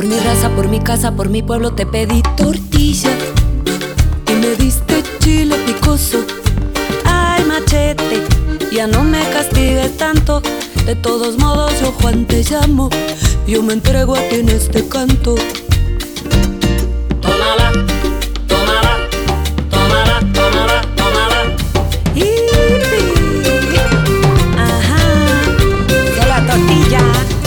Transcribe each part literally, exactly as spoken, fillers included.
Por mi raza, por mi casa, por mi pueblo te pedí tortilla y me diste chile picoso. Ay, machete, ya no me castigues tanto. De todos modos yo Juan te llamo, yo me entrego a ti en este canto. Tómala, tómala, tómala, tómala, tómala. Yipi. Ajá, de la tortilla.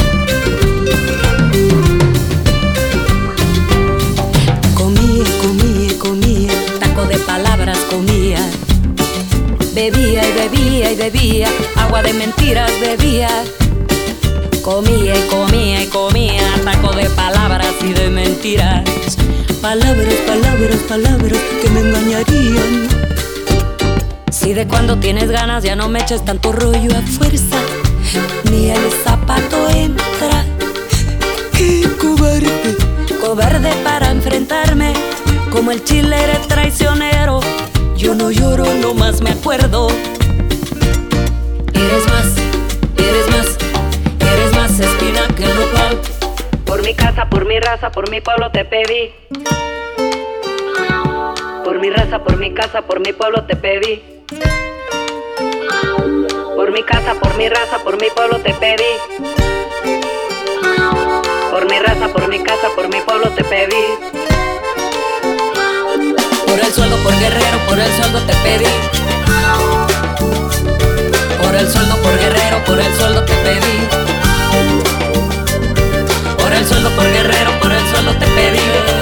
Comía, comía, comía, taco de palabras comía. Bebía y bebía y bebía, agua de mentiras bebía. Comía y comía y comía, taco de palabras y de mentiras. Palabras, palabras, palabras que me engañarían. Si de cuando tienes ganas ya no me eches tanto rollo a fuerza, ni el zapato entra. ¡Qué cobarde! Cobarde para enfrentarme, como el chile eres traicionero. Yo no lloro, nomás me acuerdo. Eres más, eres más, eres más espina que el nopal. Por mi casa, por mi raza, por mi pueblo te pedí. Por mi raza, por mi casa, por mi pueblo te pedí. Por mi casa, por mi raza, por mi pueblo te pedí. Por mi raza, por mi casa, por mi pueblo te pedí. Por el sueldo, por guerrero, por el sueldo te pedí. Por el sueldo, por guerrero, por el sueldo te pedí. Por el sueldo, por guerrero, por el sueldo te pedí.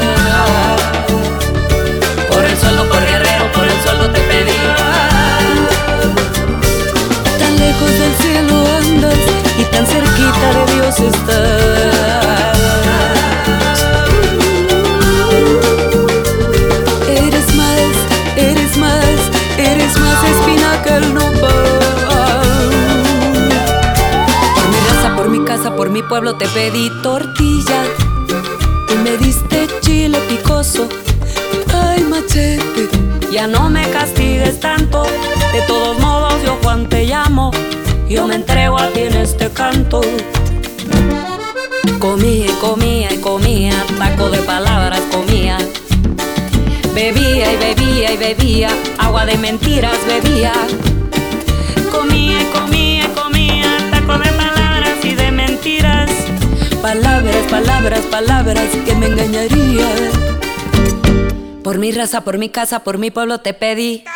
Por el sueldo, por guerrero, por el sueldo te pedí. Tan lejos del cielo andas y tan cerquita de Dios estás. Eres más, eres más, eres más espina que el nopal. Por mi raza, por mi casa, por mi pueblo te pedí tortilla y me diste chile picoso. Ay, machete, ya no me castigues tanto. De todos modos yo Juan te llamo, yo me entrego a ti en este canto. Comía y comía y comía, taco de palabras comía. Bebía y bebía y bebía, agua de mentiras bebía. Comía y comía y comía, taco de palabras y de mentiras. Palabras, palabras, palabras que me engañarían. Por mi raza, por mi casa, por mi pueblo te pedí.